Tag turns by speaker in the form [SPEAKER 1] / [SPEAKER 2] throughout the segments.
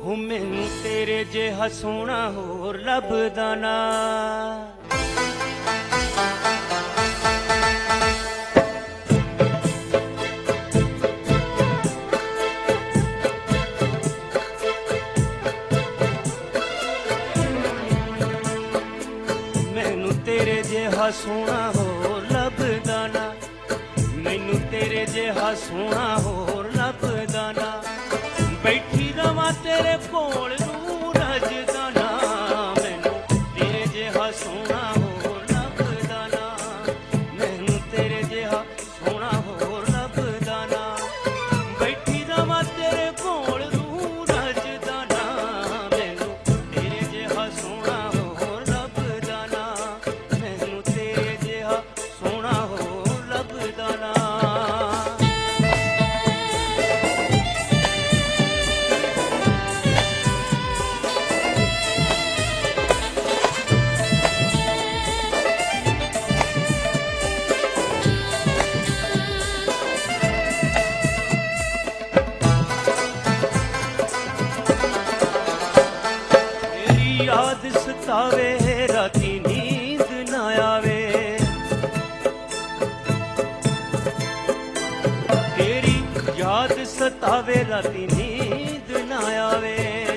[SPEAKER 1] ਹੋ ਮੈਨੂੰ ਤੇਰੇ ਜਿਹਾ ਸੋਹਣਾ ਹੋਰ ਲੱਭਦਾ ਨਾ। ਮੈਨੂੰ ਤੇਰੇ ਜਿਹਾ ਸੋਹਣਾ ਹੋਰ ਲੱਭਦਾ ਨਾ, ਮੈਨੂੰ ਤੇਰੇ ਜਿਹਾ ਸੋਹਣਾ ਹੋਰ ਲੱਭਦਾ ਨਾ। ਬੈਠੀ ਰਵਾਂ ਤੇਰੇ ਕੋਲ ਨੂੰ ਰਜਦਾ ਨਾ, ਮੈਨੂੰ ਤੇਰੇ ਜਿਹਾ ਸੋਹਣਾ ਹੋਰ ਲੱਭਦਾ ਨਾ, ਮੈਨੂੰ ਤੇਰੇ ਜਿਹਾ ਸੋਹਣਾ ਹੋਰ ਲੱਭਦਾ ਨਾ। ਬੈਠੀ ਰਵਾਂ ਤੇਰੇ ਕੋਲ ਨੂੰ ਰਜਦਾ ਨਾ, ਮੈਨੂੰ ਤੇਰੇ ਜਿਹਾ ਸੋਹਣਾ ਹੋਰ ਲੱਭਦਾ ਨਾ, ਮੈਨੂੰ ਤੇਰੇ ਜਿਹਾ ਸੋਹਣਾ ਹੋਰ ਲੱਭਦਾ ਨਾ। ਯਾਦ ਸਤਾਵੇ ਰਾਤੀ ਨੀਂਦ ਨਾ ਆਵੇ, ਤੇਰੀ ਯਾਦ ਸਤਾਵੇ ਰਾਤੀ ਨੀਂਦ ਨਾ ਆਵੇ।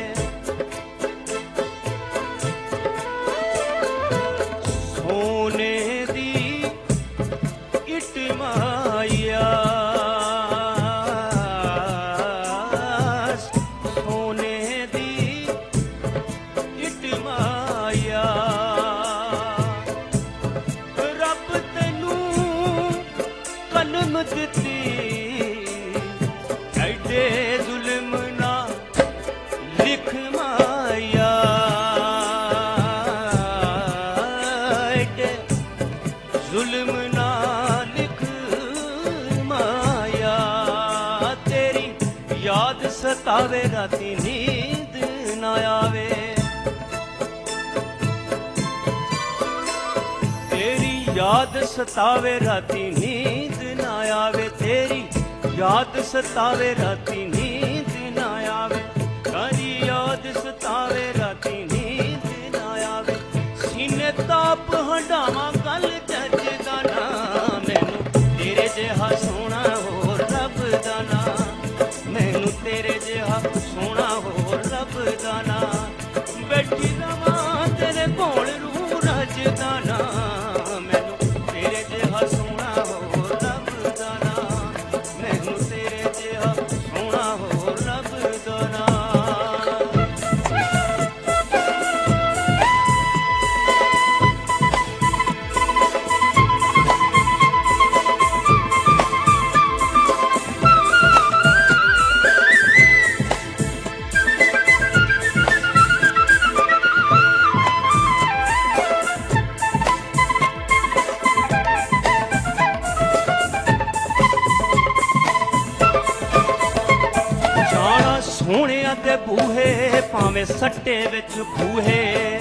[SPEAKER 1] ਸੋਨੇ ਦੀ ਇੱਟ ਮਾਇਆ, ਸੋਨੇ ਦੀ ਮਾਇਆ, ਰੱਬ ਤੈਨੂੰ ਕਲਮ ਦਿੱਤੀ, ਐਡੇ ਜ਼ੁਲਮ ਨਾ ਲਿਖ ਮਾਇਆ, ਐਡੇ ਜ਼ੁਲਮ ਨਾ ਲਿਖ ਮਾਇਆ। ਤੇਰੀ ਯਾਦ ਸਤਾਵੇ ਰਾਤੀ ਨੀਂਦ ਨਾ ਆਵੇ, ਯਾਦ ਸਤਾਵੇ ਰਾਤੀ ਨੀਂਦ ਨਾ ਆਵੇ, ਤੇਰੀ ਯਾਦ ਸਤਾਵੇ ਰਾਤੀ ਨੀਂਦ ਨਾ ਆਵੇ, ਕਾਹਦੀ ਯਾਦ ਸਤਾਵੇ ਰਾਤੀ ਨੀਂਦ ਨਾ ਆਵੇ। ਸੀਨੇ ਤਾਪ ਹੰਡਾਵਾਂ ਗੱਲ ਜੱਜਦਾ ਨਾ, ਮੈਨੂੰ ਤੇਰੇ ਜਿਹਾ ਸੋਹਣਾ ਹੋਰ ਲੱਭਦਾ ਨਾ, ਮੈਨੂੰ ਤੇਰੇ ਜਿਹਾ ਸੋਹਣਾ ਹੋਰ ਲੱਭਦਾ ਨਾ। ਬੈਠੀ ਰਵਾਂ ਤੇਰੇ ਕੋਲ ਰੂ ਰਜਦਾ ਨਾ, ਸੋਹਣਿਆਂ ਦੇ ਬੂਹੇ ਭਾਵੇਂ ਸੱਟੇ ਵਿੱਚ ਖੂਹੇ,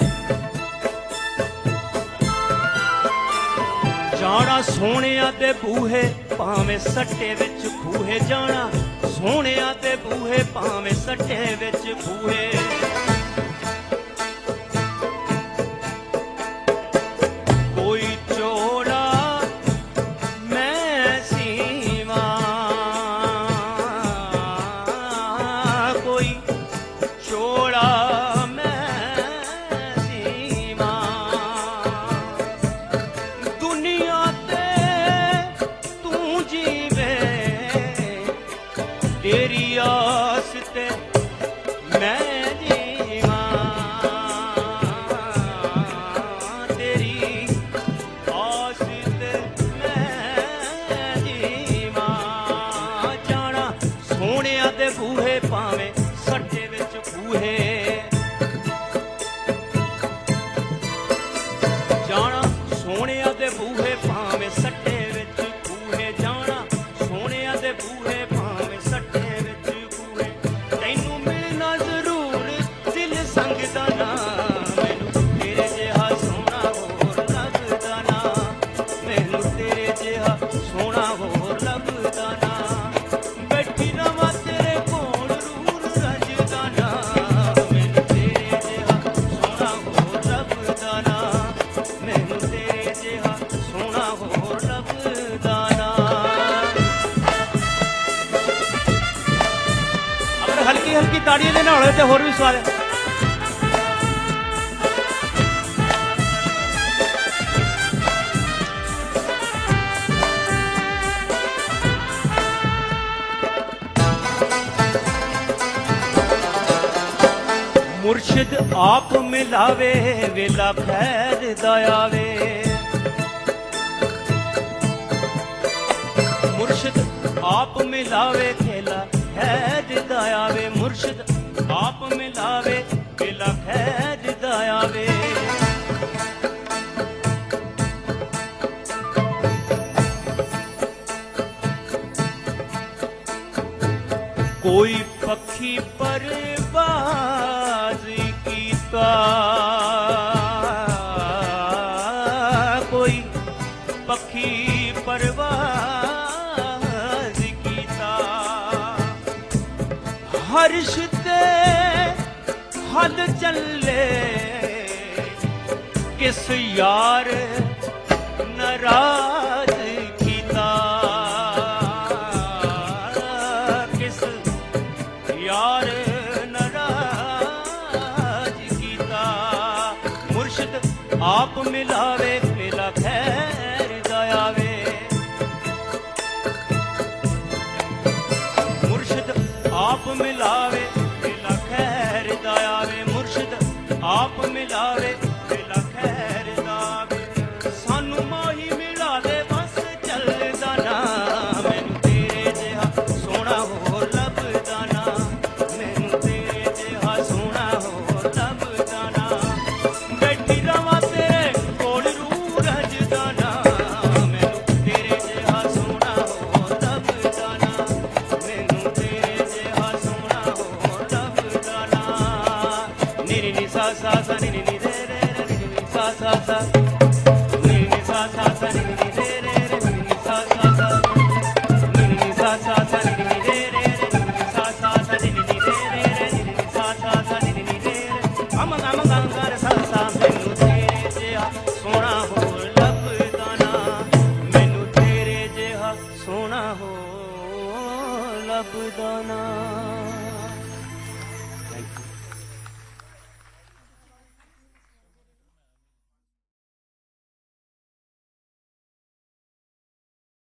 [SPEAKER 1] ਜਾਣਾ ਸੋਹਣਿਆਂ ਦੇ ਬੂਹੇ ਭਾਵੇਂ ਸੱਟੇ ਵਿੱਚ ਖੂਹੇ, ਜਾਣਾ ਸੋਹਣਿਆਂ ਦੇ ਬੂਹੇ ਭਾਵੇਂ ਸੱਟੇ ਵਿੱਚ ਖੂਹੇ। ਕੋਈ ਚੋੜਾ ਮੈਂ ਸੀਵਾਂ, ਕੋਈ ਚੋੜਾ ਮੈਂ ਸੀਵਾਂ, ਦੁਨੀਆ ਤੇ ਤੂੰ ਜੀਵੇ, ਤੇਰੀ ਆਸ ਤੇ ਮੈਂ ਜੀਵਾਂ। ताड़ियां दे नाल ते होर भी स्वाद है। मुर्शिद आप मिलावे वेला खैर दयावे, मुर्शिद आप मिलावे खेला खैर दयावे, मुर्शिद आप मिलावे वेला खैर दयावे। कोई पक्षी परवाज़ कीता, कोई पक्षी परवाज़ कीता, हर्ष ते हल चले किस यार नाराज कीता, किस यार नाराज कीता। मुर्शिद आप मिलावे वेला खैर दयावे, मुर्शिद आप मिलावे वेला खैर दयावे, मुर्शिद आप मिलावे वेला खैर दयावे। सानू माही मिला दे बस चलदा ना, मैनू तेरे जिहा सोहना होर लभदा ना, मैनू तेरे जिहा सोहना होर लभदा ना। बैठी रवां तेरे कोल रूह रजदा ना, मैनू तेरे जिहा सोहना होर लभदा ना, मैनू तेरे जिहा सोहना होर लभदा ना। नी नी सा सा सा नी नी रे रे रे नी नी सा सा सा नी नी सा सा सा नी नी रे रे रे नी नी सा सा सा नी नी सा सा सा नी नी रे रे रे नी नी सा सा सा नी नी रे रे रे नी नी सा सा सा नी नी रे रे हम कर सा सा। मैनू तेरे जिहा सोहना होर लभदा ना, मैनू तेरे जिहा सोहना होर लभदा ना।